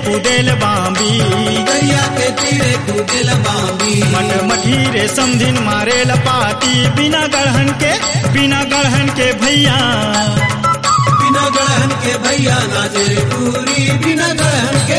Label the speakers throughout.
Speaker 1: कूदेल बांबी,
Speaker 2: दरिया के तीरे कूदेल बांबी।
Speaker 1: मट मठीरे समधिन मारेल पाती, बिना गढ़हन के भैया,
Speaker 2: बिना गढ़हन के भैया नाचे रे पूरी, बिना गढ़हन के।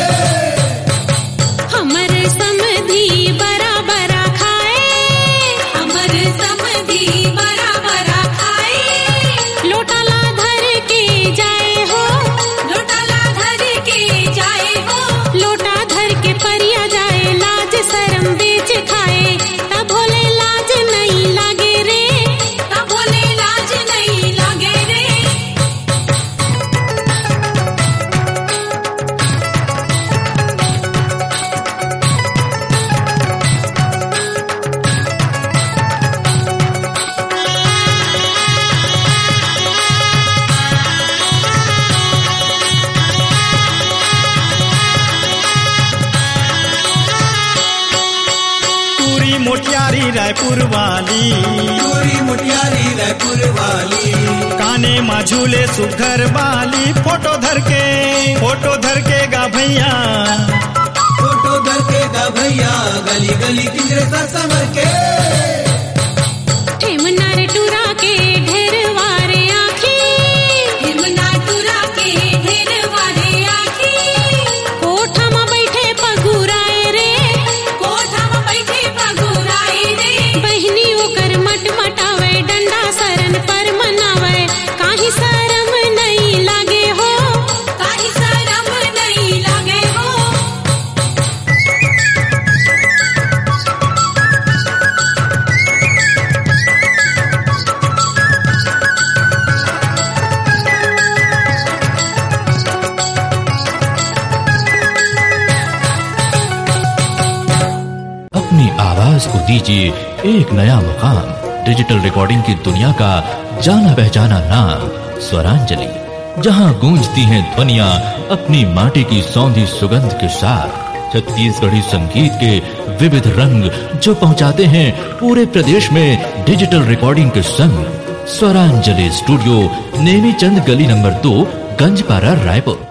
Speaker 3: हमर समधी बरा बरा खाए, हमर समधी बरा बरा खाए। लोटाला धर के जाए हो, लोटाला धर के जाए हो, लोटा धर के परिया जाए, लाज शरम बेच खाए। तब भोले लाज नहीं लागे रे, तब भोले लाज नहीं लागे रे।
Speaker 1: टूरी मोटियारी रायपुर वाली,
Speaker 2: चोरी मुटियारी रायपुर वाली।
Speaker 1: काने माँ झूले सुघर वाली, फोटो धर के गा भैया,
Speaker 2: फोटो धर के गा भैया, गली गली किंजरे सा संवर के।
Speaker 3: ठेमना रे टूरा के ढेरवारे आँखी, ठेमना टूरा के ढेरवारे आँखी। कोठा में बैठे पगुराए रे, कोठा में बैठे पगुराए रे। बहिनी ओकर मटमटावे, डंडा सरन पर मनावे। काहे शरम नहीं लागे हो, काहे शरम नहीं लागे हो।
Speaker 4: अपनी आवाज को दीजिए एक नया मुकाम। डिजिटल रिकॉर्डिंग की दुनिया का जाना पहचाना नाम स्वरांजलि, जहां गूंजती हैं ध्वनियां अपनी माटी की सौंधी सुगंध के साथ। छत्तीसगढ़ी संगीत के विविध रंग जो पहुंचाते हैं पूरे प्रदेश में डिजिटल रिकॉर्डिंग के संग। स्वरांजलि स्टूडियो, नेमीचंद गली नंबर 2, गंजपारा, रायपुर।